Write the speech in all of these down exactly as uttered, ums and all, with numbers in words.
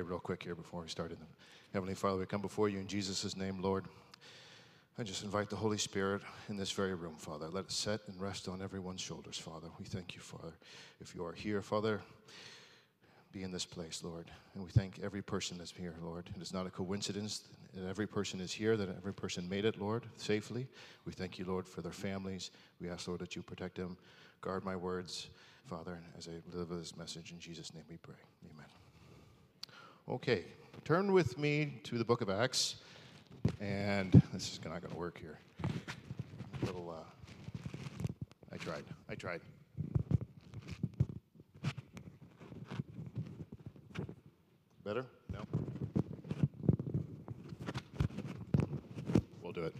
pray real quick here before we start. Heavenly Father, we come before you in Jesus' name, Lord. I just invite the Holy Spirit in this very room, Father. Let it set and rest on everyone's shoulders, Father. We thank you, Father. If you are here, Father, be in this place, Lord. And we thank every person that's here, Lord. It is not a coincidence that every person is here, that every person made it, Lord, safely. We thank you, Lord, for their families. We ask, Lord, that you protect them. Guard my words, Father, as I deliver this message. In Jesus' name we pray. Amen. Okay, turn with me to the book of Acts. And this is not going to work here. A little, uh, I tried. I tried. Better? No? We'll do it.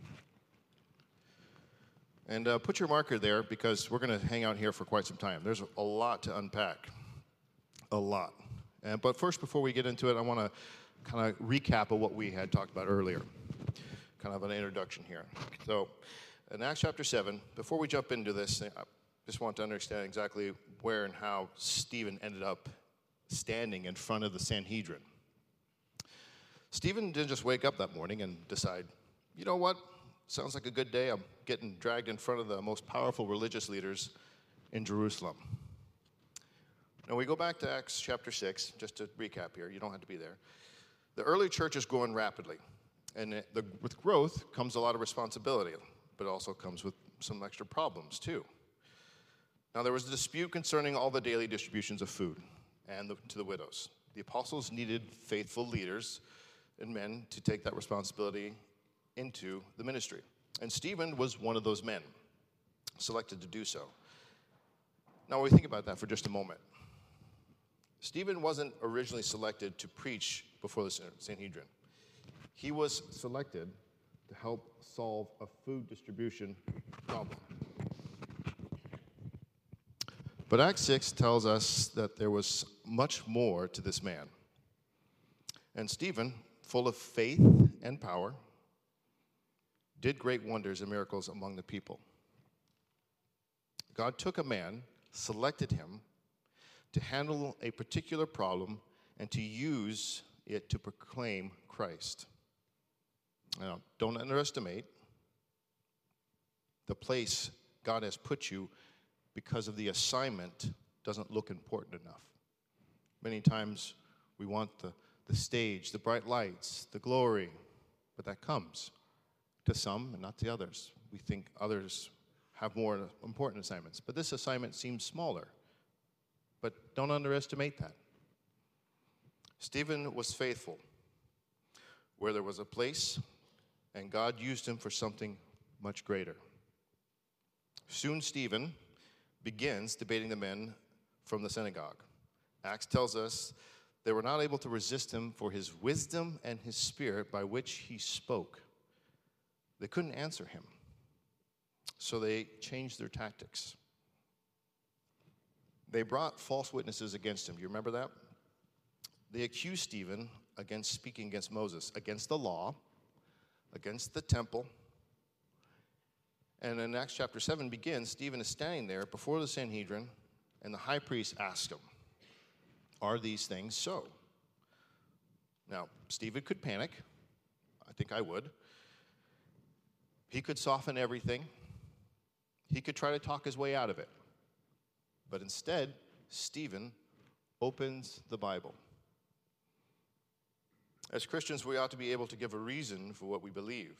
And uh, put your marker there because we're going to hang out here for quite some time. There's a lot to unpack. A lot. And, but first, before we get into it, I want to kind of recap of what we had talked about earlier. Kind of an introduction here. So, in Acts chapter seven, before we jump into this, I just want to understand exactly where and how Stephen ended up standing in front of the Sanhedrin. Stephen didn't just wake up that morning and decide, you know what, sounds like a good day. I'm getting dragged in front of the most powerful religious leaders in Jerusalem. Now, we go back to Acts chapter six, just to recap here. You don't have to be there. The early church is growing rapidly, and it, the, with growth comes a lot of responsibility, but it also comes with some extra problems, too. Now, there was a dispute concerning all the daily distributions of food and the, to the widows. The apostles needed faithful leaders and men to take that responsibility into the ministry. And Stephen was one of those men, selected to do so. Now, we think about that for just a moment. Stephen wasn't originally selected to preach before the Sanhedrin. He was selected to help solve a food distribution problem. But Acts six tells us that there was much more to this man. And Stephen, full of faith and power, did great wonders and miracles among the people. God took a man, selected him, to handle a particular problem and to use it to proclaim Christ. Now, don't underestimate the place God has put you because of the assignment doesn't look important enough. Many times we want the, the stage, the bright lights, the glory, but that comes to some and not to others. We think others have more important assignments, but this assignment seems smaller. But don't underestimate that. Stephen was faithful where there was a place, and God used him for something much greater. Soon Stephen begins debating the men from the synagogue. Acts tells us they were not able to resist him for his wisdom and his spirit by which he spoke. They couldn't answer him, so they changed their tactics. They brought false witnesses against him. Do you remember that? They accused Stephen against speaking against Moses, against the law, against the temple. And in Acts chapter seven begins, Stephen is standing there before the Sanhedrin, and the high priest asks him, are these things so? Now, Stephen could panic. I think I would. He could soften everything. He could try to talk his way out of it. But instead, Stephen opens the Bible. As Christians, we ought to be able to give a reason for what we believe.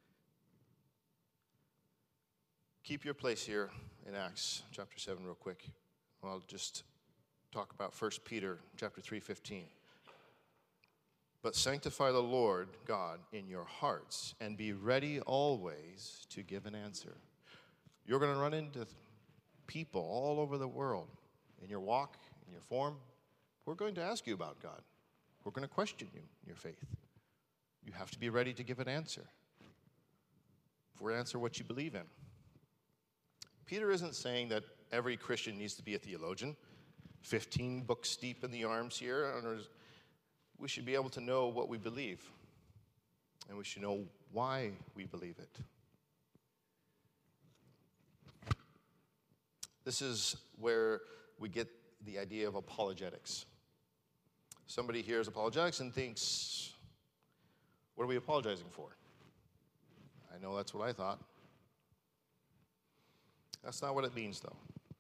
Keep your place here in Acts chapter seven real quick. I'll just talk about First Peter chapter three fifteen. But sanctify the Lord God in your hearts, and be ready always to give an answer. You're going to run into people all over the world, in your walk, in your form. We're going to ask you about God. We're going to question you in your faith. You have to be ready to give an answer. For answer what you believe in. Peter isn't saying that every Christian needs to be a theologian, fifteen books deep in the arms here. We should be able to know what we believe, and we should know why we believe it. This is where we get the idea of apologetics. Somebody hears apologetics and thinks, what are we apologizing for? I know that's what I thought. That's not what it means, though.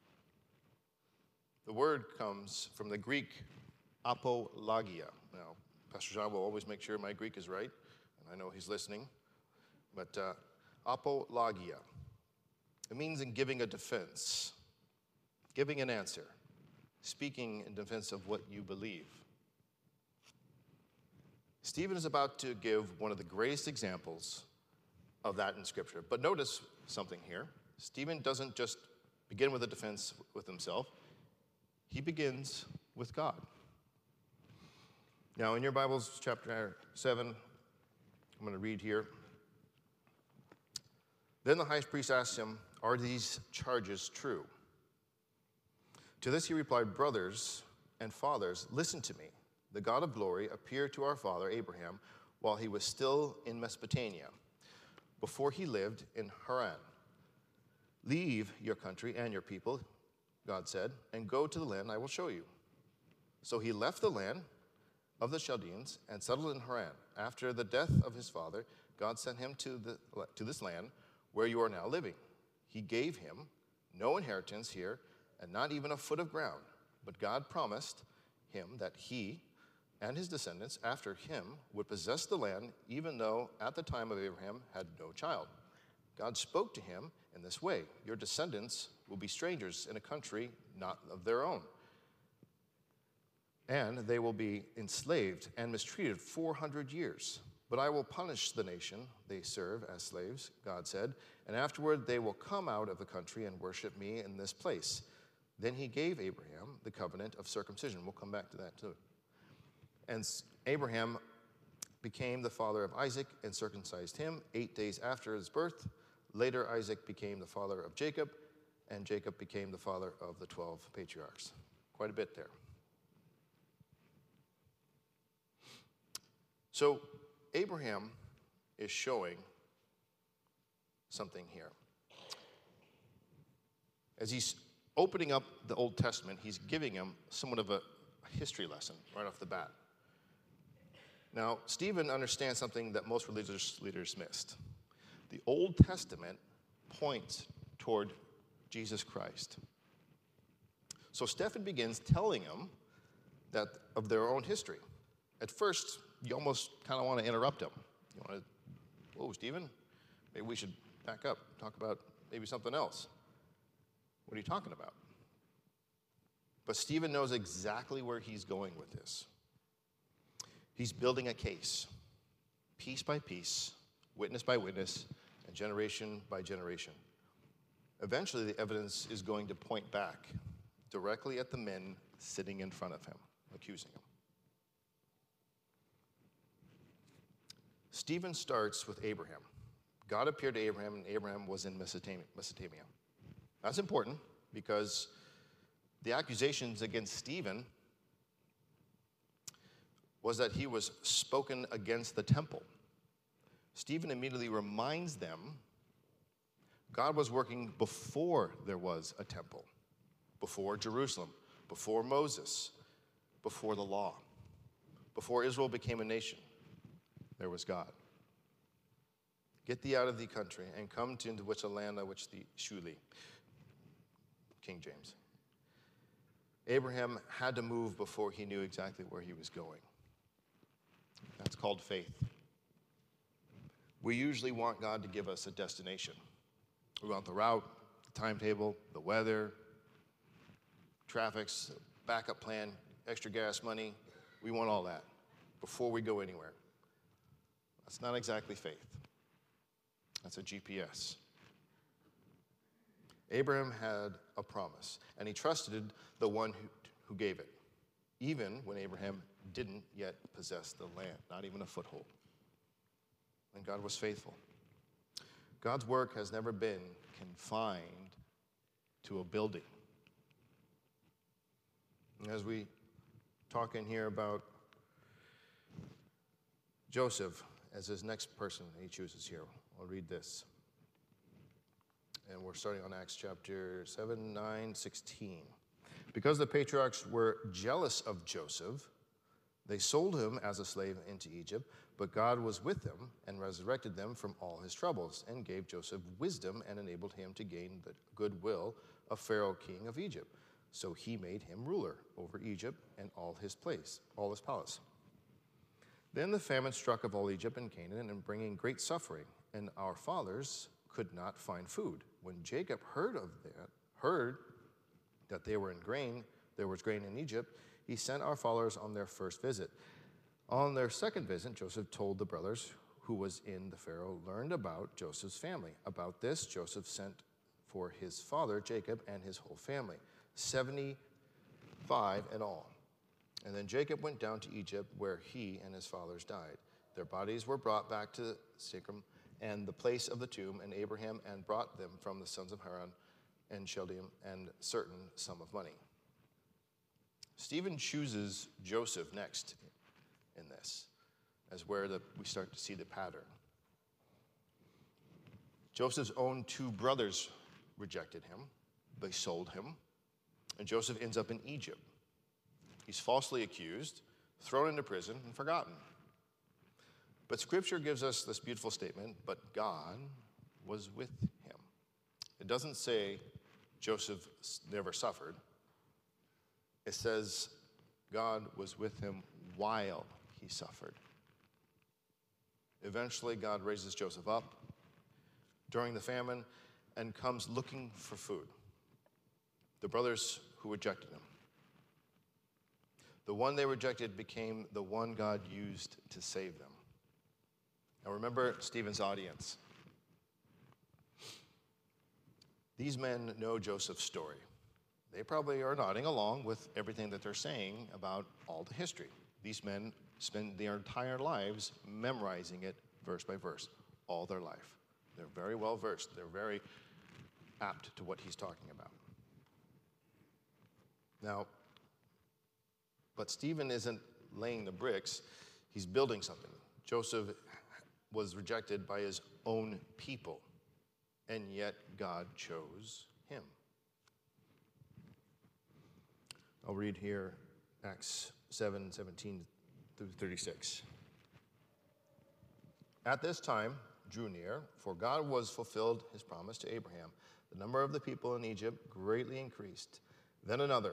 The word comes from the Greek apologia. Now, Pastor John will always make sure my Greek is right, and I know he's listening. But uh, apologia, it means in giving a defense, giving an answer, speaking in defense of what you believe. Stephen is about to give one of the greatest examples of that in Scripture. But notice something here. Stephen doesn't just begin with a defense with himself. He begins with God. Now, in your Bibles, chapter seven, I'm going to read here. Then the high priest asked him, "Are these charges true?" To this he replied, "Brothers and fathers, listen to me. The God of glory appeared to our father Abraham while he was still in Mesopotamia, before he lived in Haran. Leave your country and your people," God said, "and go to the land I will show you." So he left the land of the Chaldeans and settled in Haran. After the death of his father, God sent him to, the, to this land where you are now living. He gave him no inheritance here and not even a foot of ground, but God promised him that he and his descendants after him would possess the land, even though at the time of Abraham had no child. God spoke to him in this way: "Your descendants will be strangers in a country not of their own, and they will be enslaved and mistreated four hundred years. But I will punish the nation they serve as slaves," God said, "and afterward they will come out of the country and worship me in this place." Then he gave Abraham the covenant of circumcision. We'll come back to that too. And Abraham became the father of Isaac and circumcised him eight days after his birth. Later, Isaac became the father of Jacob, and Jacob became the father of the twelve patriarchs. Quite a bit there. So Abraham is showing something here. As he's opening up the Old Testament, he's giving him somewhat of a history lesson right off the bat. Now, Stephen understands something that most religious leaders missed. The Old Testament points toward Jesus Christ. So Stephen begins telling him that of their own history. At first, you almost kind of want to interrupt him. You want to, "Whoa, Stephen, maybe we should back up, talk about maybe something else. What are you talking about?" But Stephen knows exactly where he's going with this. He's building a case, piece by piece, witness by witness, and generation by generation. Eventually, the evidence is going to point back directly at the men sitting in front of him, accusing him. Stephen starts with Abraham. God appeared to Abraham, and Abraham was in Mesopotamia. That's important because the accusations against Stephen was that he was spoken against the temple. Stephen immediately reminds them God was working before there was a temple, before Jerusalem, before Moses, before the law, before Israel became a nation. There was God. "Get thee out of the country and come to into which a land of which the Shuli," King James. Abraham had to move before he knew exactly where he was going. That's called faith. We usually want God to give us a destination. We want the route, the timetable, the weather, traffic's, backup plan, extra gas money. We want all that before we go anywhere. That's not exactly faith. That's a G P S. Abraham had a promise, and he trusted the one who, who gave it, even when Abraham didn't yet possess the land, not even a foothold. And God was faithful. God's work has never been confined to a building. And as we talk in here about Joseph as his next person he chooses here, I'll read this. And we're starting on Acts chapter seven, nine, sixteen. "Because the patriarchs were jealous of Joseph, They sold him as a slave into Egypt, but God was with him and resurrected them from all his troubles and gave Joseph wisdom and enabled him to gain the goodwill of Pharaoh, king of Egypt. So he made him ruler over Egypt and all his place, all his palace. Then the famine struck of all Egypt and Canaan, and bringing great suffering, and our fathers could not find food. When Jacob heard of that, heard that they were in grain, there was grain in Egypt, he sent our fathers on their first visit. On their second visit, Joseph told the brothers who was in the Pharaoh, learned about Joseph's family. About this, Joseph sent for his father Jacob and his whole family, seventy-five in all. And then Jacob went down to Egypt, where he and his fathers died. Their bodies were brought back to Shechem and the place of the tomb, and Abraham and brought them from the sons of Haran and Chaldean and certain sum of money. Stephen chooses Joseph next in this, as where the, we start to see the pattern. Joseph's own two brothers rejected him. They sold him. And Joseph ends up in Egypt. He's falsely accused, thrown into prison, and forgotten. But Scripture gives us this beautiful statement, but God was with him. It doesn't say Joseph never suffered. It says God was with him while he suffered. Eventually, God raises Joseph up during the famine and comes looking for food. The brothers who rejected him. The one they rejected became the one God used to save them. Now remember Stephen's audience. These men know Joseph's story. They probably are nodding along with everything that they're saying about all the history. These men spend their entire lives memorizing it verse by verse, all their life. They're very well versed. They're very apt to what he's talking about. Now, but Stephen isn't laying the bricks, he's building something. Joseph was rejected by his own people, and yet God chose him. I'll read here Acts seven, seventeen through thirty-six. At this time drew near, for God was fulfilled his promise to Abraham. The number of the people in Egypt greatly increased. Then another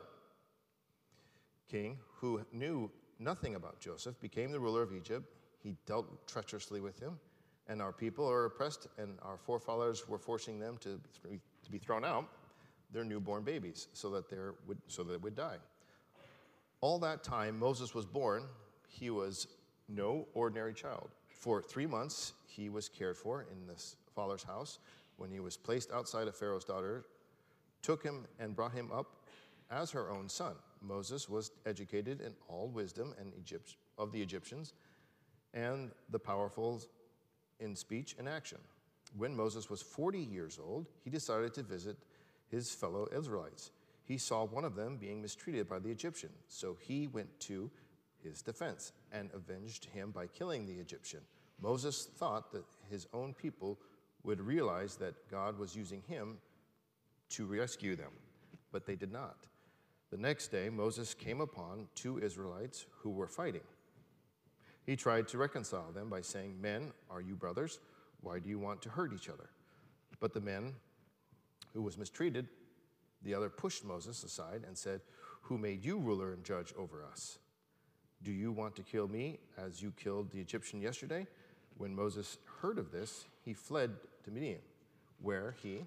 king who knew nothing about Joseph became the ruler of Egypt. He dealt treacherously with him, and our people are oppressed, and our forefathers were forcing them to, to be thrown out, their newborn babies, so that they would so that they would die. All that time Moses was born, he was no ordinary child. For three months he was cared for in this father's house. When he was placed outside of Pharaoh's daughter, took him and brought him up as her own son. Moses was educated in all wisdom and Egypt, of the Egyptians, and the powerful in speech and action. When Moses was forty years old, he decided to visit his fellow Israelites. He saw one of them being mistreated by the Egyptian, so he went to his defense and avenged him by killing the Egyptian. Moses thought that his own people would realize that God was using him to rescue them, but they did not. The next day, Moses came upon two Israelites who were fighting. He tried to reconcile them by saying, "Men, are you brothers? Why do you want to hurt each other?" But the man who was mistreated, the other pushed Moses aside and said, "Who made you ruler and judge over us? Do you want to kill me as you killed the Egyptian yesterday?" When Moses heard of this, he fled to Midian, where he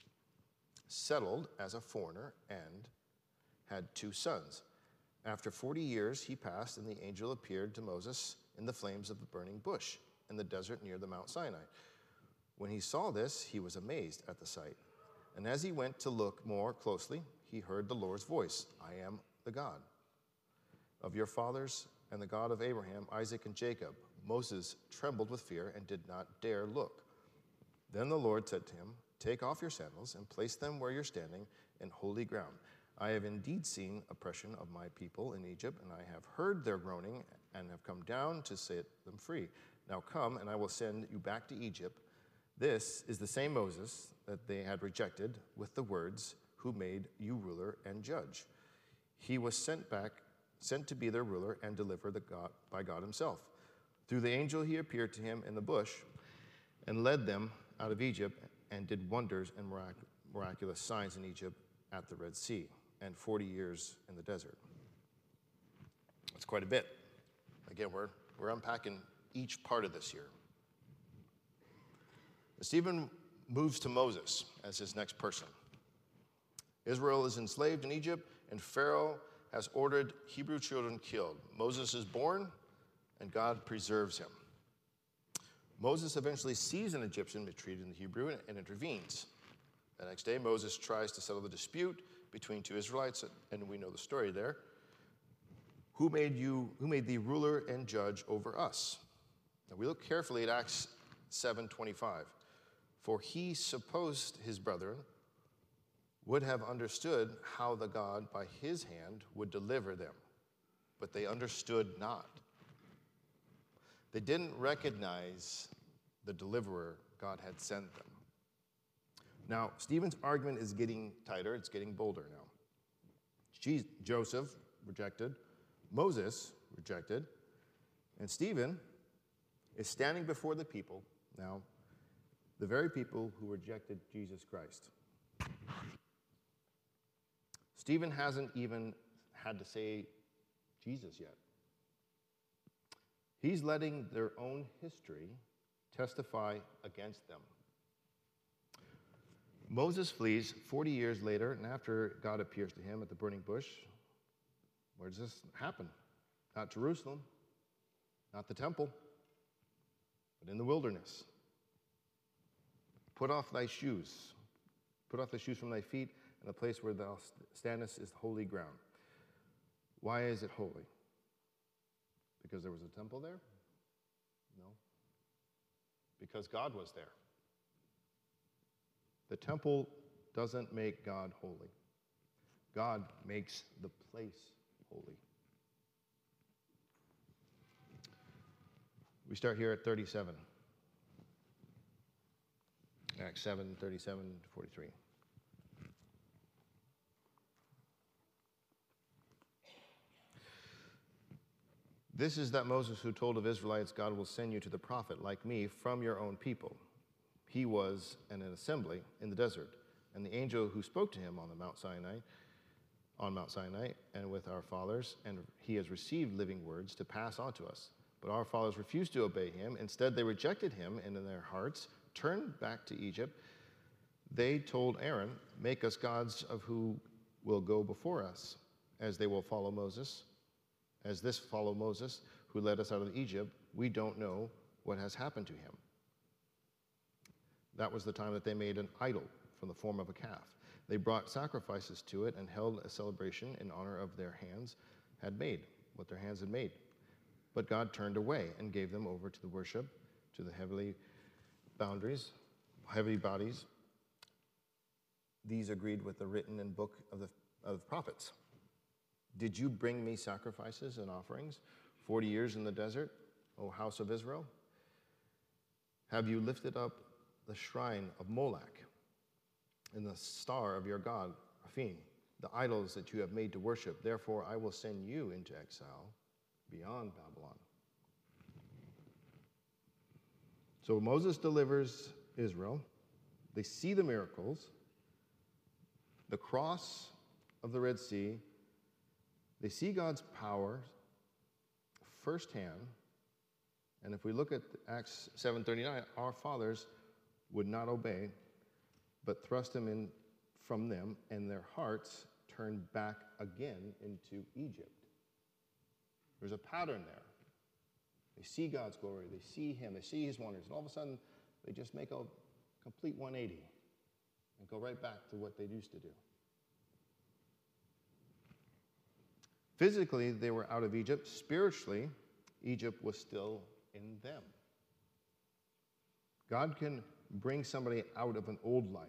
settled as a foreigner and had two sons. After forty years he passed, and the angel appeared to Moses in the flames of the burning bush in the desert near the Mount Sinai. When he saw this, he was amazed at the sight. And as he went to look more closely, he heard the Lord's voice, "I am the God of your fathers and the God of Abraham, Isaac, and Jacob." Moses trembled with fear and did not dare look. Then the Lord said to him, "Take off your sandals and place them where you're standing in holy ground. I have indeed seen oppression of my people in Egypt, and I have heard their groaning and have come down to set them free. Now come, and I will send you back to Egypt." This is the same Moses that they had rejected with the words, "Who made you ruler and judge?" He was sent back sent to be their ruler and delivered the God, by God himself. Through the angel he appeared to him in the bush and led them out of Egypt and did wonders and mirac- miraculous signs in Egypt at the Red Sea and forty years in the desert. That's quite a bit. Again, we're, we're unpacking each part of this here. Stephen moves to Moses as his next person. Israel is enslaved in Egypt, and Pharaoh has ordered Hebrew children killed. Moses is born, and God preserves him. Moses eventually sees an Egyptian mistreating the Hebrew and intervenes. The next day, Moses tries to settle the dispute between two Israelites, and we know the story there. Who made you, who made thee ruler and judge over us? Now we look carefully at Acts seven twenty-five. For he supposed his brethren would have understood how the God by his hand would deliver them, but they understood not. They didn't recognize the deliverer God had sent them. Now, Stephen's argument is getting tighter, it's getting bolder now. Je- Joseph rejected, Moses rejected, and Stephen is standing before the people now, the very people who rejected Jesus Christ. Stephen hasn't even had to say Jesus yet. He's letting their own history testify against them. Moses flees forty years later, and after God appears to him at the burning bush, where does this happen? Not Jerusalem, not the temple, but in the wilderness. Put off thy shoes. Put off the shoes from thy feet, and the place where thou standest is holy ground. Why is it holy? Because there was a temple there? No. Because God was there. The temple doesn't make God holy. God makes the place holy. We start here at thirty-seven. Acts seven, thirty-seven to forty-three. This is that Moses who told of Israelites, God will send you to the prophet like me from your own people. He was in an assembly in the desert, and the angel who spoke to him on the Mount Sinai, on Mount Sinai, and with our fathers, and he has received living words to pass on to us. But our fathers refused to obey him. Instead, they rejected him, and in their hearts turned back to Egypt. They told Aaron, make us gods of who will go before us, as they will follow Moses. As this follow Moses, who led us out of Egypt, we don't know what has happened to him. That was the time that they made an idol from the form of a calf. They brought sacrifices to it and held a celebration in honor of their hands had made, what their hands had made. But God turned away and gave them over to the worship, to the heavenly boundaries, heavenly bodies. These agreed with the written and book of the of prophets. Did you bring me sacrifices and offerings forty years in the desert, O house of Israel? Have you lifted up the shrine of Moloch and the star of your god, Rephan, the idols that you have made to worship? Therefore, I will send you into exile beyond Babylon. So Moses delivers Israel. They see the miracles, the cross of the Red Sea. They see God's power firsthand. And if we look at Acts seven thirty-nine, our fathers would not obey, but thrust him in from them, and their hearts turned back again into Egypt. There's a pattern there. They see God's glory, they see him, they see his wonders, and all of a sudden they just make a complete one eighty and go right back to what they used to do. Physically, they were out of Egypt. Spiritually, Egypt was still in them. God can bring somebody out of an old life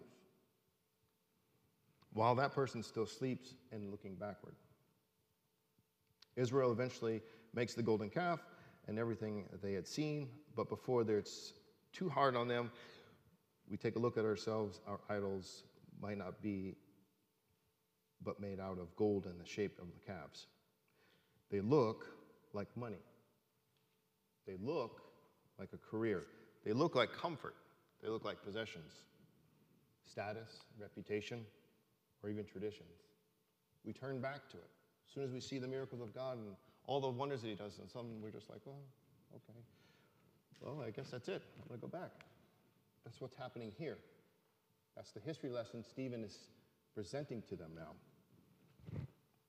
while that person still sleeps and looking backward. Israel eventually makes the golden calf and everything that they had seen, but before it's too hard on them, we take a look at ourselves. Our idols might not be but made out of gold in the shape of the calves. They look like money. They look like a career. They look like comfort. They look like possessions, status, reputation, or even traditions. We turn back to it. As soon as we see the miracles of God and all the wonders that he does, and some we're just like, well, okay. Well, I guess that's it. I'm going to go back. That's what's happening here. That's the history lesson Stephen is presenting to them now.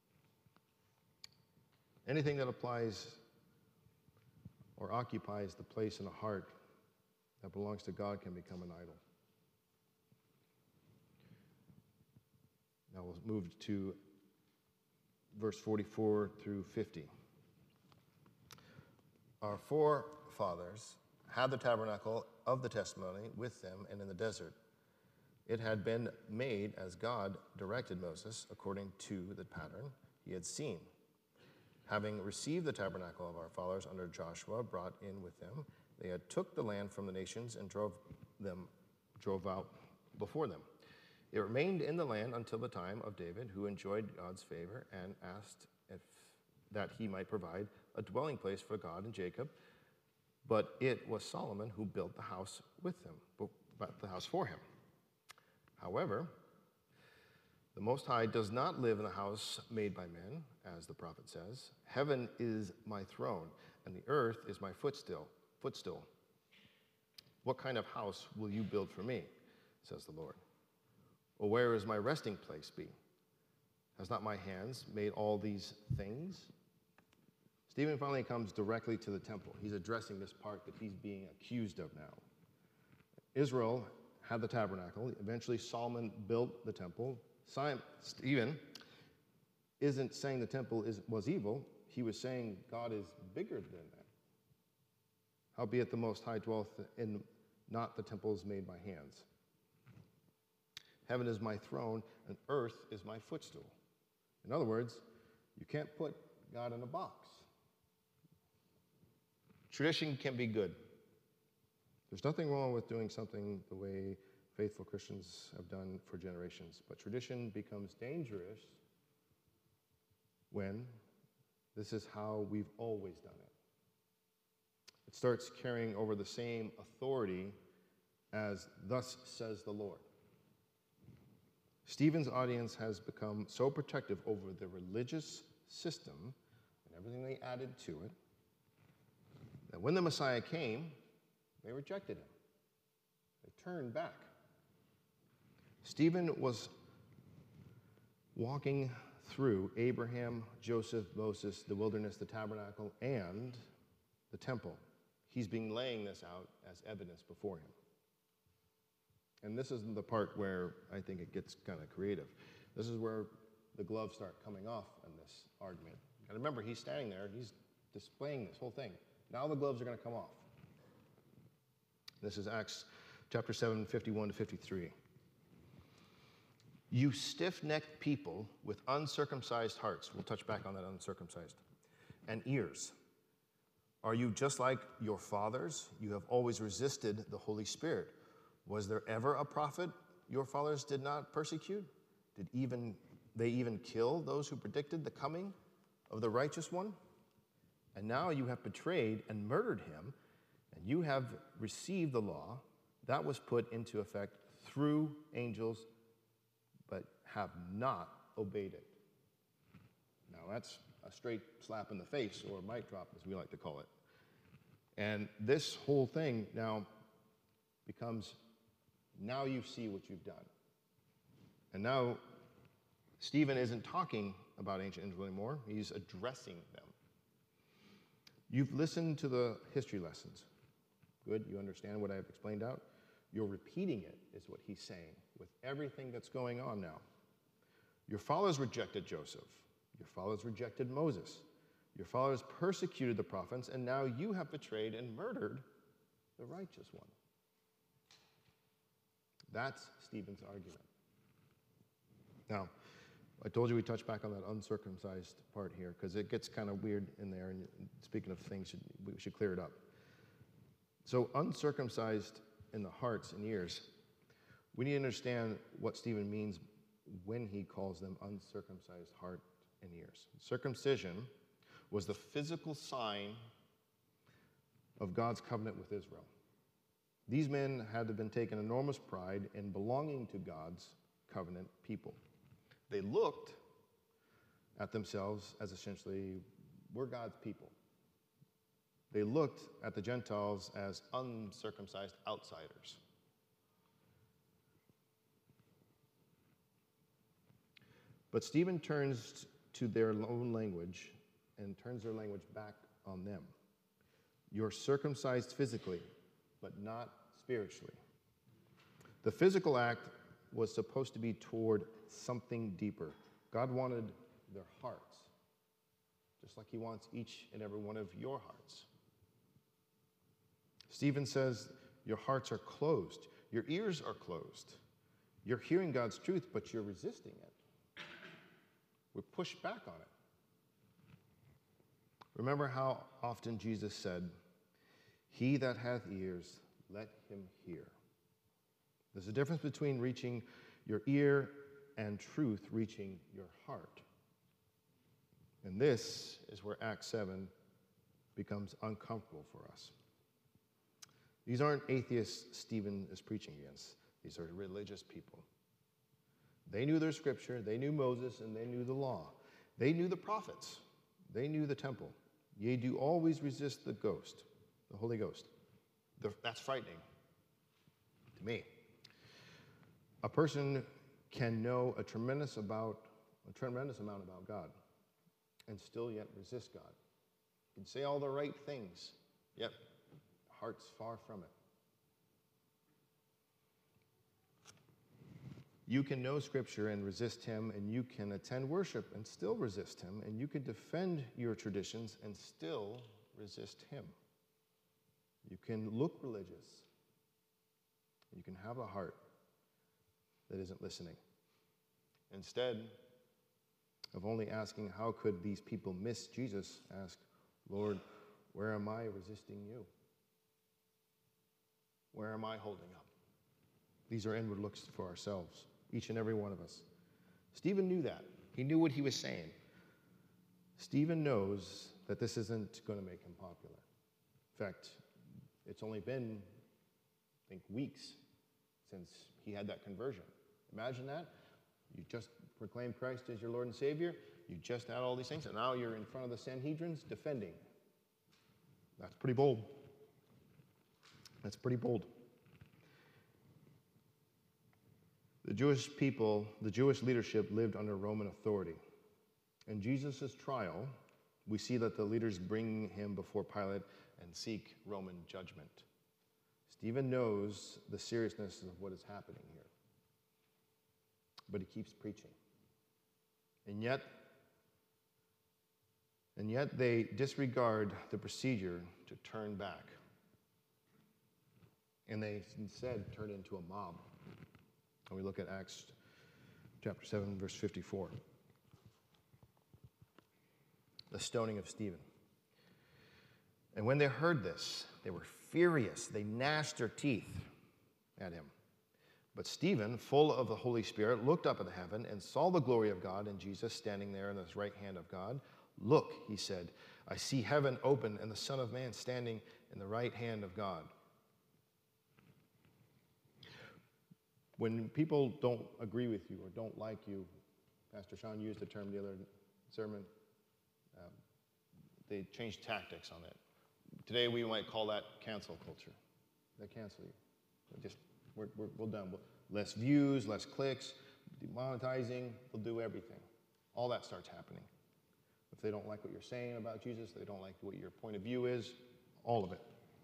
Anything that applies or occupies the place in the heart that belongs to God can become an idol. Now we'll move to verse forty-four through fifty. Our forefathers had the tabernacle of the testimony with them and in the desert. It had been made as God directed Moses according to the pattern he had seen. Having received the tabernacle of our fathers under Joshua, brought in with them, they had took the land from the nations and drove them, drove out before them. It remained in the land until the time of David, who enjoyed God's favor and asked if that he might provide a dwelling place for God in Jacob. But it was Solomon who built the house with him, built the house for him. However, the Most High does not live in a house made by men, as the prophet says. Heaven is my throne, and the earth is my footstool. Footstool. What kind of house will you build for me, says the Lord? Or where is my resting place be? Has not my hands made all these things? Stephen finally comes directly to the temple. He's addressing this part that he's being accused of now. Israel had the tabernacle. Eventually, Solomon built the temple. Simon, Stephen isn't saying the temple is, was evil. He was saying God is bigger than that. Howbeit the Most High dwelleth in not the temples made by hands. Heaven is my throne, and earth is my footstool. In other words, you can't put God in a box. Tradition can be good. There's nothing wrong with doing something the way faithful Christians have done for generations. But tradition becomes dangerous when this is how we've always done it. It starts carrying over the same authority as thus says the Lord. Stephen's audience has become so protective over the religious system and everything they added to it that when the Messiah came, they rejected him. They turned back. Stephen was walking through Abraham, Joseph, Moses, the wilderness, the tabernacle, and the temple. He's been laying this out as evidence before him. And this is the part where I think it gets kind of creative. This is where the gloves start coming off in this argument. And remember, he's standing there, he's displaying this whole thing. Now the gloves are going to come off. This is Acts chapter seven, fifty-one to fifty-three. You stiff-necked people with uncircumcised hearts, we'll touch back on that uncircumcised, and ears. Are you just like your fathers? You have always resisted the Holy Spirit. Was there ever a prophet your fathers did not persecute? Did even they even kill those who predicted the coming of the righteous one? And now you have betrayed and murdered him, and you have received the law that was put into effect through angels, but have not obeyed it. Now that's a straight slap in the face, or a mic drop, as we like to call it. And this whole thing now becomes, now you see what you've done. And now Stephen isn't talking about ancient Israel anymore. He's addressing them. You've listened to the history lessons. Good, you understand what I've explained out. You're repeating it, is what he's saying, with everything that's going on now. Your fathers rejected Joseph. Your fathers rejected Moses. Your fathers persecuted the prophets, and now you have betrayed and murdered the righteous one. That's Stephen's argument. Now, I told you we touch back on that uncircumcised part here because it gets kind of weird in there, and speaking of things, we should clear it up. So uncircumcised in the hearts and ears, we need to understand what Stephen means when he calls them uncircumcised heart and ears. Circumcision was the physical sign of God's covenant with Israel. These men had to have been taking enormous pride in belonging to God's covenant people. They looked at themselves as essentially, we're God's people. They looked at the Gentiles as uncircumcised outsiders. But Stephen turns to their own language and turns their language back on them. You're circumcised physically, but not spiritually. The physical act was supposed to be toward something deeper. God wanted their hearts, just like he wants each and every one of your hearts. Stephen says, your hearts are closed. Your ears are closed. You're hearing God's truth, but you're resisting it. We push back on it. Remember how often Jesus said, he that hath ears, let him hear. There's a difference between reaching your ear and truth reaching your heart. And this is where Acts seven becomes uncomfortable for us. These aren't atheists Stephen is preaching against. These are religious people. They knew their scripture, they knew Moses, and they knew the law. They knew the prophets. They knew the temple. Ye do always resist the ghost, the Holy Ghost. The, that's frightening to me. A person can know a tremendous about a tremendous amount about God and still yet resist God. You can say all the right things, yet heart's far from it. You can know Scripture and resist him, and you can attend worship and still resist him, and you can defend your traditions and still resist him. You can look religious. You can have a heart that isn't listening. Instead of only asking, how could these people miss Jesus, ask, Lord, where am I resisting you? Where am I holding up? These are inward looks for ourselves, each and every one of us. Stephen knew that. He knew what he was saying. Stephen knows that this isn't going to make him popular. In fact, it's only been, I think, weeks since he had that conversion. Imagine that. You just proclaimed Christ as your Lord and Savior. You just had all these things, and now you're in front of the Sanhedrins defending. That's pretty bold. That's pretty bold. The Jewish people, the Jewish leadership lived under Roman authority. In Jesus' trial, we see that the leaders bring him before Pilate and seek Roman judgment. Stephen knows the seriousness of what is happening here, but he keeps preaching. And yet, and yet they disregard the procedure to turn back. And they instead turn into a mob. And we look at Acts chapter seven, verse fifty-four. The stoning of Stephen. And when they heard this, they were furious. They gnashed their teeth at him. But Stephen, full of the Holy Spirit, looked up at heaven and saw the glory of God and Jesus standing there in the right hand of God. Look, he said, I see heaven open and the Son of Man standing in the right hand of God. When people don't agree with you or don't like you, Pastor Sean used the term the other sermon, um, they change tactics on it. Today we might call that cancel culture. They cancel you. They just We're, we're, we're done. Less views, less clicks, demonetizing, they'll do everything. All that starts happening. If they don't like what you're saying about Jesus, they don't like what your point of view is, all of it.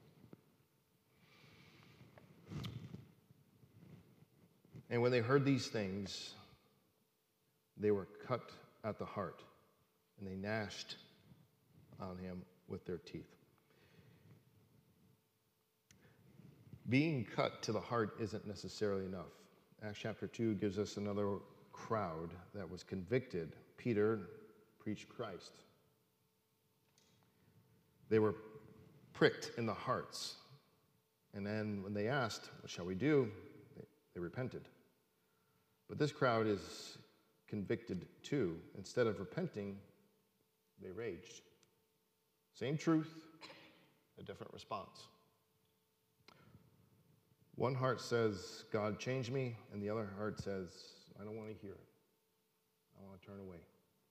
And when they heard these things, they were cut at the heart, and they gnashed on him with their teeth. Being cut to the heart isn't necessarily enough. Acts chapter two gives us another crowd that was convicted. Peter preached Christ. They were pricked in the hearts. And then when they asked, what shall we do? They, they repented. But this crowd is convicted too. Instead of repenting, they raged. Same truth, a different response. One heart says, God, change me, and the other heart says, I don't want to hear it. I want to turn away.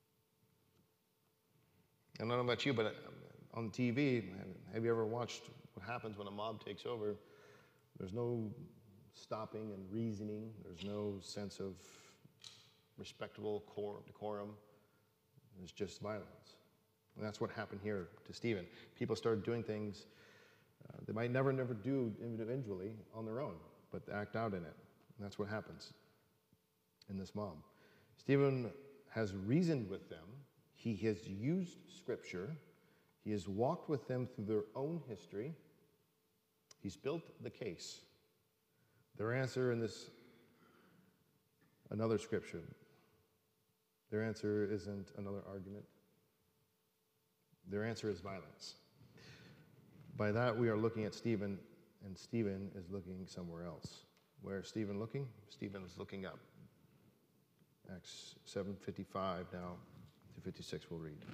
I don't know about you, but on T V, have you ever watched what happens when a mob takes over? There's no stopping and reasoning. There's no sense of respectable decorum. There's just violence. And that's what happened here to Stephen. People started doing things uh, they might never, never do individually on their own, but act out in it. And that's what happens in this mob. Stephen has reasoned with them. He has used Scripture. He has walked with them through their own history. He's built the case. Their answer in this, another Scripture, their answer isn't another argument. Their answer is violence. By that, we are looking at Stephen, and Stephen is looking somewhere else. Where is Stephen looking? Stephen is looking up. Acts seven fifty-five now to fifty-six we'll read.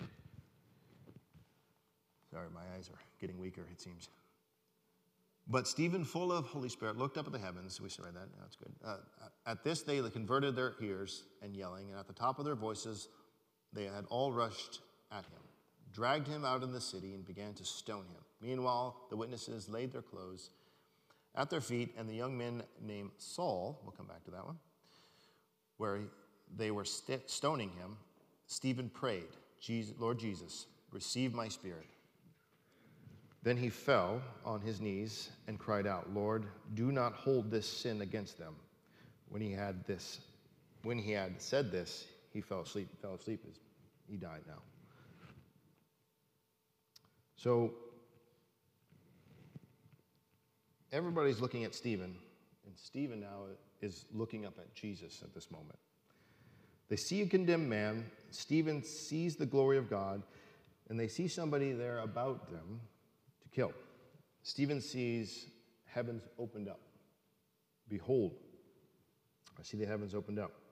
Sorry, my eyes are getting weaker, it seems. But Stephen, full of Holy Spirit, looked up at the heavens. We read that. No, that's good. Uh, at this, they converted their ears and yelling, and at the top of their voices, they had all rushed at him, dragged him out in the city, and began to stone him. Meanwhile, the witnesses laid their clothes at their feet, and the young men named Saul, we'll come back to that one, where they were st- stoning him, Stephen prayed, Jesus, Lord Jesus, receive my spirit. Then he fell on his knees and cried out, Lord, do not hold this sin against them. When he had this, when he had said this, he fell asleep. Fell asleep. He died now. So everybody's looking at Stephen, and Stephen now is looking up at Jesus at this moment. They see a condemned man. Stephen sees the glory of God, and they see somebody there about them to kill. Stephen sees heavens opened up. Behold, I see the heavens opened up.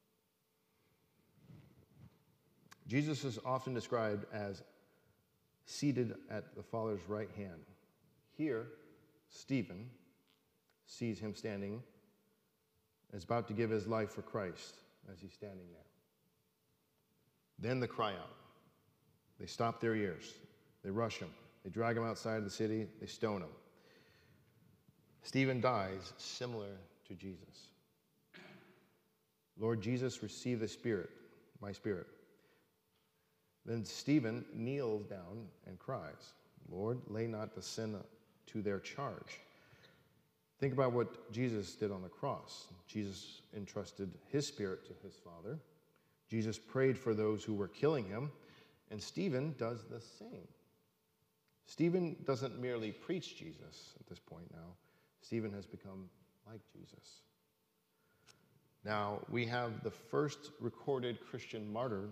Jesus is often described as seated at the Father's right hand. Here, Stephen sees him standing, is about to give his life for Christ as he's standing there. Then the cry out. They stop their ears. They rush him. They drag him outside of the city. They stone him. Stephen dies similar to Jesus. Lord Jesus, receive the Spirit, my spirit. Then Stephen kneels down and cries, Lord, lay not the sin to their charge. Think about what Jesus did on the cross. Jesus entrusted his spirit to his Father. Jesus prayed for those who were killing him, and Stephen does the same. Stephen doesn't merely preach Jesus at this point now. Stephen has become like Jesus. Now, we have the first recorded Christian martyr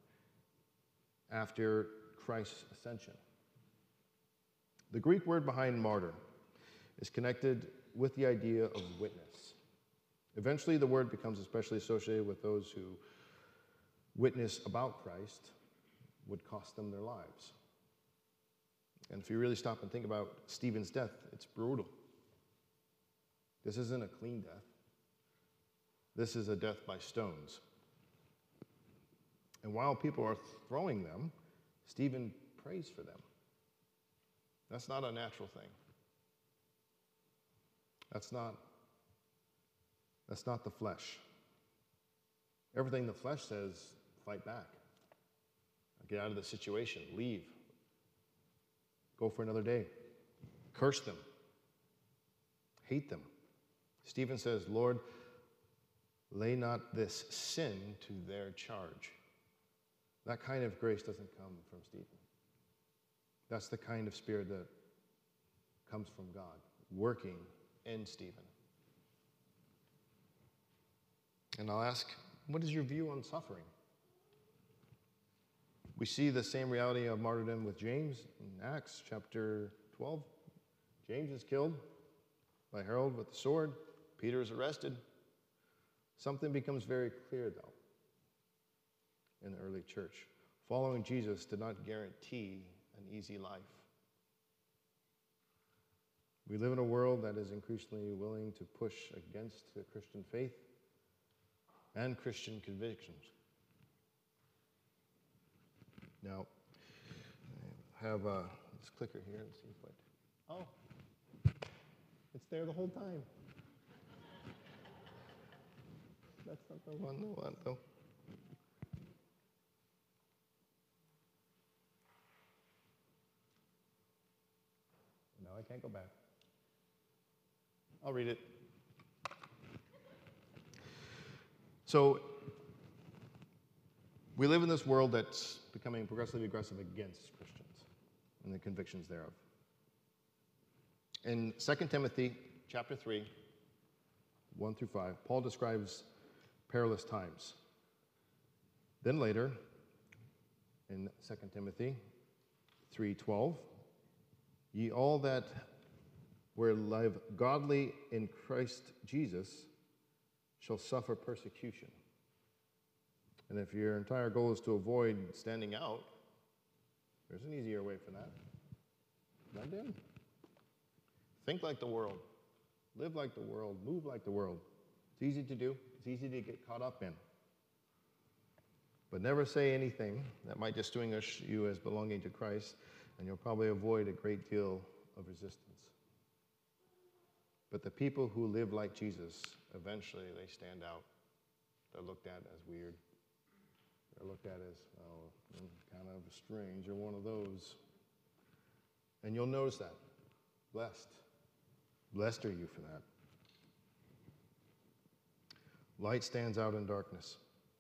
after Christ's ascension. The Greek word behind martyr is connected with the idea of witness. Eventually, the word becomes especially associated with those who witness about Christ would cost them their lives. And if you really stop and think about Stephen's death, it's brutal. This isn't a clean death. This is a death by stones. And while people are throwing them, Stephen prays for them. That's not a natural thing. That's not, that's not the flesh. Everything the flesh says, fight back. Get out of the situation. Leave. Go for another day. Curse them. Hate them. Stephen says, Lord, lay not this sin to their charge. That kind of grace doesn't come from Stephen. That's the kind of spirit that comes from God, working in Stephen. And I'll ask, what is your view on suffering? We see the same reality of martyrdom with James in Acts chapter twelve. James is killed by Herod with the sword. Peter is arrested. Something becomes very clear, though, in the early church. Following Jesus did not guarantee an easy life. We live in a world that is increasingly willing to push against the Christian faith and Christian convictions. Now, I have uh, this clicker here. Let's see if I... Oh, it's there the whole time. That's not the one I want, though. No, I can't go back. I'll read it. So, we live in this world that's becoming progressively aggressive against Christians and the convictions thereof. In Second Timothy chapter three, one through five, Paul describes perilous times. Then later, in Second Timothy three twelve, ye all that where live godly in Christ Jesus shall suffer persecution. And if your entire goal is to avoid standing out, there's an easier way for that. Blend in. Think like the world. Live like the world. Move like the world. It's easy to do. It's easy to get caught up in. But never say anything that might distinguish you as belonging to Christ, and you'll probably avoid a great deal of resistance. But the people who live like Jesus, eventually they stand out. They're looked at as weird. They're looked at as, oh, kind of strange, or one of those. And you'll notice that. Blessed. Blessed are you for that. Light stands out in darkness.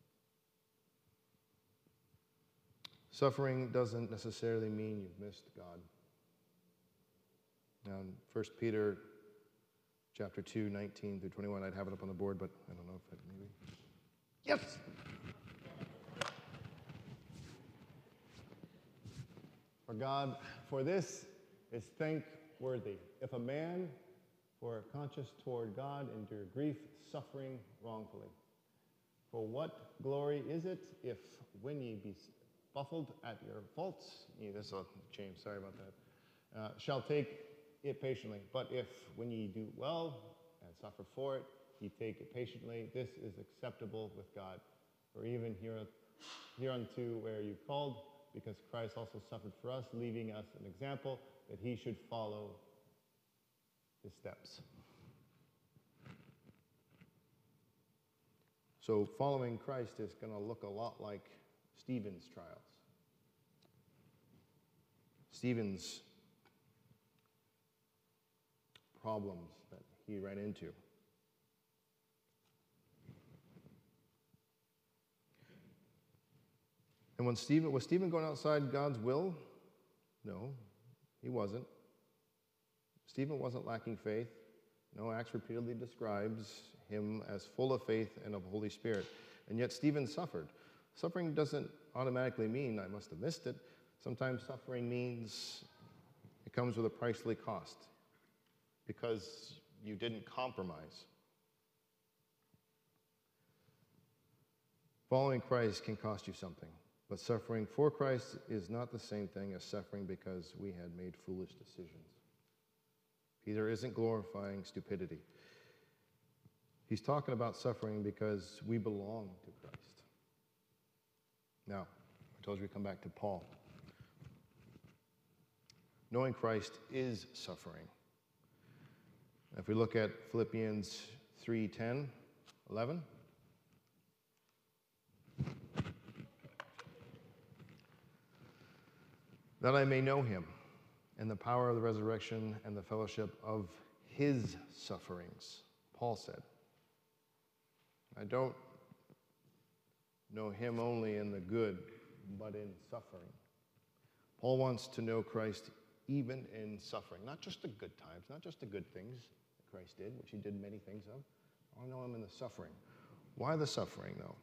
Suffering doesn't necessarily mean you've missed God. Now, in First Peter chapter two, nineteen through twenty-one, I'd have it up on the board, but I don't know if it maybe. Yes! For God, for this is thankworthy. If a man, for conscience toward God, endure grief, suffering wrongfully. For what glory is it if, when ye be buffled at your faults, yeah, this is a James, sorry about that, uh, shall take it patiently. But if, when ye do well and suffer for it, ye take it patiently, this is acceptable with God. For even hereunto were you called, because Christ also suffered for us, leaving us an example that he should follow his steps. So following Christ is going to look a lot like Stephen's trials. Stephen's problems that he ran into. And when Stephen, was Stephen going outside God's will? No, he wasn't. Stephen wasn't lacking faith. No, Acts repeatedly describes him as full of faith and of the Holy Spirit. And yet Stephen suffered. Suffering doesn't automatically mean I must have missed it. Sometimes suffering means it comes with a pricely cost because you didn't compromise. Following Christ can cost you something. But suffering for Christ is not the same thing as suffering because we had made foolish decisions. Peter isn't glorifying stupidity. He's talking about suffering because we belong to Christ. Now, I told you we'd come back to Paul. Knowing Christ is suffering. If we look at Philippians three, ten, eleven. That I may know him, and the power of the resurrection and the fellowship of his sufferings, Paul said. I don't know him only in the good, but in suffering. Paul wants to know Christ even in suffering, not just the good times, not just the good things that Christ did, which he did many things of. I want to know him in the suffering. Why the suffering, though?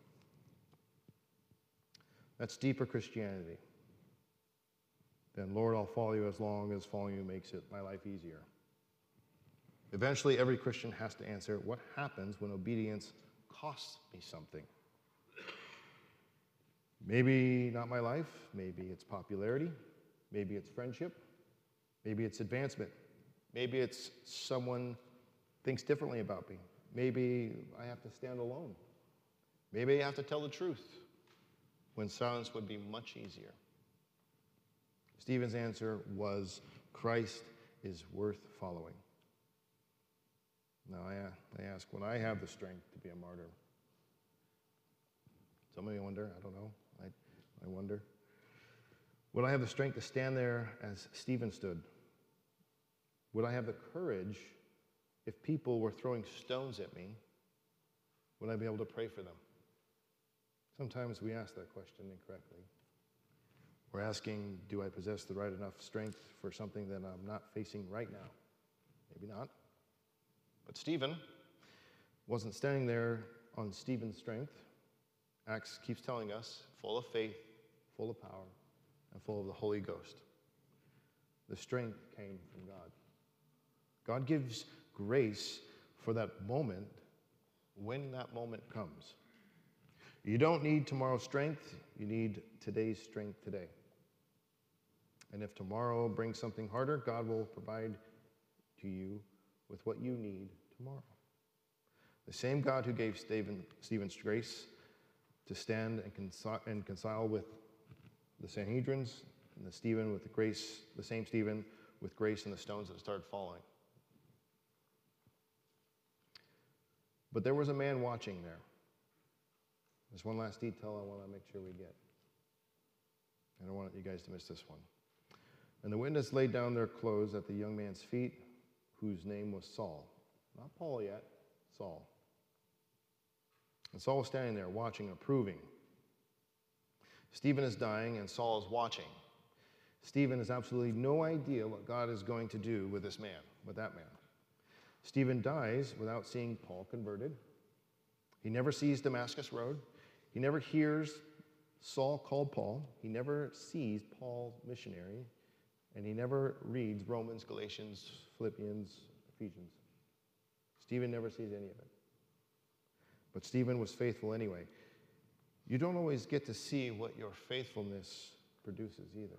That's deeper Christianity. Then, Lord, I'll follow you as long as following you makes it my life easier. Eventually, every Christian has to answer, what happens when obedience costs me something? Maybe not my life, maybe it's popularity, Maybe it's friendship. Maybe it's advancement. Maybe it's someone thinks differently about me. Maybe I have to stand alone. Maybe I have to tell the truth when silence would be much easier. Stephen's answer was, Christ is worth following. Now I, I ask, when I have the strength to be a martyr, some of you wonder, I don't know, I, I wonder. Would I have the strength to stand there as Stephen stood? Would I have the courage, if people were throwing stones at me, would I be able to pray for them? Sometimes we ask that question incorrectly. We're asking, do I possess the right enough strength for something that I'm not facing right now? Maybe not. But Stephen wasn't standing there on Stephen's strength. Acts keeps telling us, full of faith, full of power, and full of the Holy Ghost. The strength came from God. God gives grace for that moment when that moment comes. You don't need tomorrow's strength, you need today's strength today. And if tomorrow brings something harder, God will provide to you with what you need tomorrow. The same God who gave Stephen, Stephen's grace to stand and reconcile, and reconcile with the Sanhedrins, and the Stephen with the grace, the same Stephen with grace and the stones that started falling. But there was a man watching there. There's one last detail I want to make sure we get. I don't want you guys to miss this one. And the witness laid down their clothes at the young man's feet, whose name was Saul. Not Paul yet, Saul. And Saul was standing there watching and approving. Stephen is dying and Saul is watching. Stephen has absolutely no idea what God is going to do with this man, with that man. Stephen dies without seeing Paul converted. He never sees Damascus Road. He never hears Saul called Paul. He never sees Paul missionary. And he never reads Romans, Galatians, Philippians, Ephesians. Stephen never sees any of it. But Stephen was faithful anyway. You don't always get to see what your faithfulness produces either.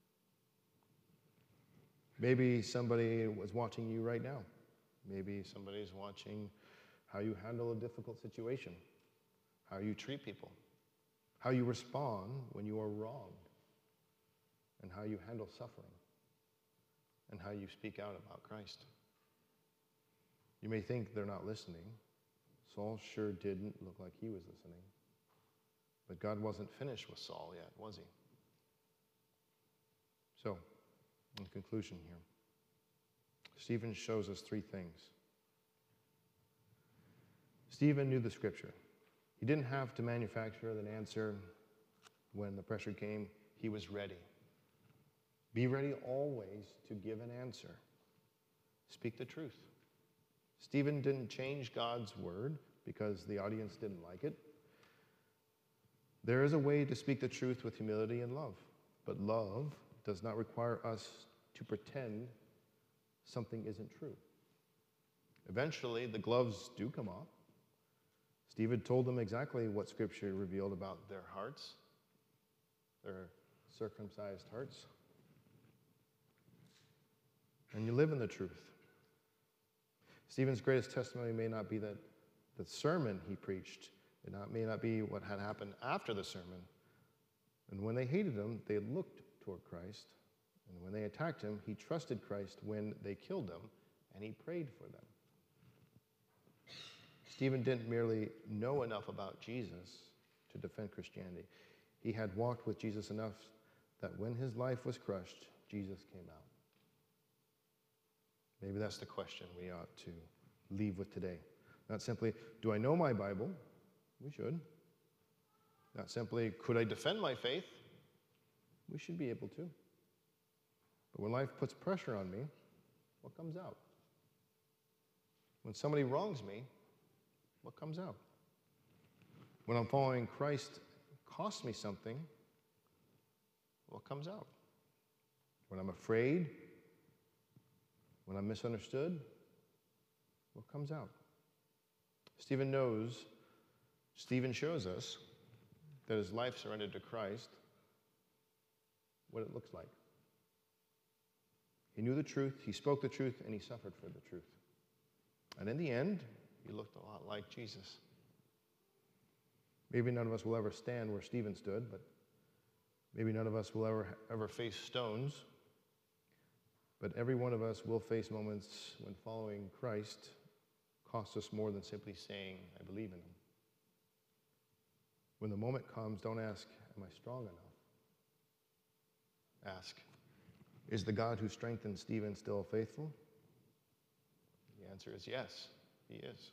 Maybe somebody was watching you right now. Maybe somebody's watching how you handle a difficult situation, how you treat people, how you respond when you are wronged, and how you handle suffering, and how you speak out about Christ. You may think they're not listening. Saul sure didn't look like he was listening. But God wasn't finished with Saul yet, was he? So, in conclusion here, Stephen shows us three things. Stephen knew the scripture. He didn't have to manufacture an answer when the pressure came. He was ready. Be ready always to give an answer. Speak the truth. Stephen didn't change God's word because the audience didn't like it. There is a way to speak the truth with humility and love, but love does not require us to pretend something isn't true. Eventually, the gloves do come off. Stephen told them exactly what Scripture revealed about their hearts, their circumcised hearts. And you live in the truth. Stephen's greatest testimony may not be that the sermon he preached, it not, may not be what had happened after the sermon. And when they hated him, they looked toward Christ. And when they attacked him, he trusted Christ when they killed him, and he prayed for them. Stephen didn't merely know enough about Jesus to defend Christianity. He had walked with Jesus enough that when his life was crushed, Jesus came out. Maybe that's the question we ought to leave with today. Not simply, do I know my Bible? We should. Not simply, could I defend my faith? We should be able to. But when life puts pressure on me, what comes out? When somebody wrongs me, what comes out? When I'm following Christ costs me something, what comes out? When I'm afraid, when I'm misunderstood, what comes out? Stephen knows, Stephen shows us that his life surrendered to Christ, what it looks like. He knew the truth, he spoke the truth, and he suffered for the truth. And in the end, he looked a lot like Jesus. Maybe none of us will ever stand where Stephen stood, but maybe none of us will ever, ever face stones. But every one of us will face moments when following Christ costs us more than simply saying, I believe in him. When the moment comes, don't ask, am I strong enough? Ask, is the God who strengthened Stephen still faithful? The answer is yes, he is.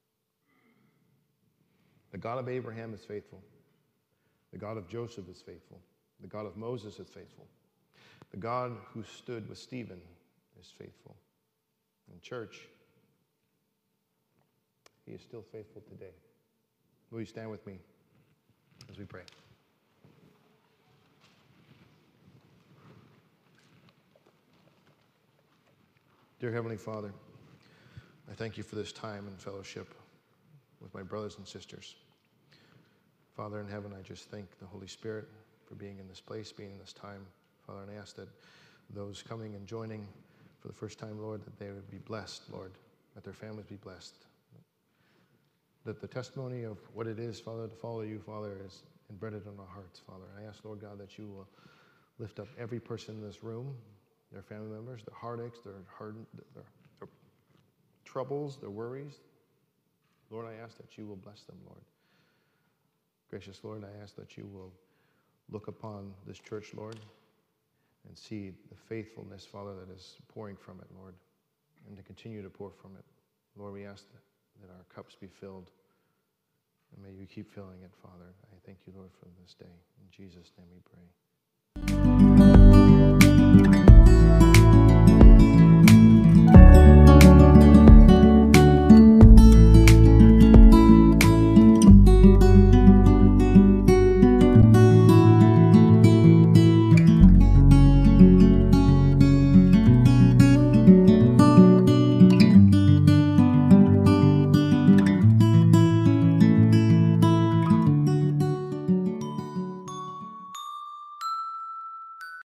The God of Abraham is faithful. The God of Joseph is faithful. The God of Moses is faithful. The God who stood with Stephen is faithful. In church, he is still faithful today. Will you stand with me as we pray? Dear Heavenly Father, I thank you for this time and fellowship with my brothers and sisters. Father in heaven, I just thank the Holy Spirit for being in this place, being in this time. Father, and I ask that those coming and joining for the first time, Lord, that they would be blessed, Lord, that their families be blessed. That the testimony of what it is, Father, to follow you, Father, is embedded in our hearts, Father. I ask, Lord God, that you will lift up every person in this room, their family members, their heartaches, their, hard, their, their troubles, their worries. Lord, I ask that you will bless them, Lord. Gracious Lord, I ask that you will look upon this church, Lord, and see the faithfulness, Father, that is pouring from it, Lord, and to continue to pour from it. Lord, we ask that, that our cups be filled, and may you keep filling it, Father. I thank you, Lord, for this day. In Jesus' name we pray.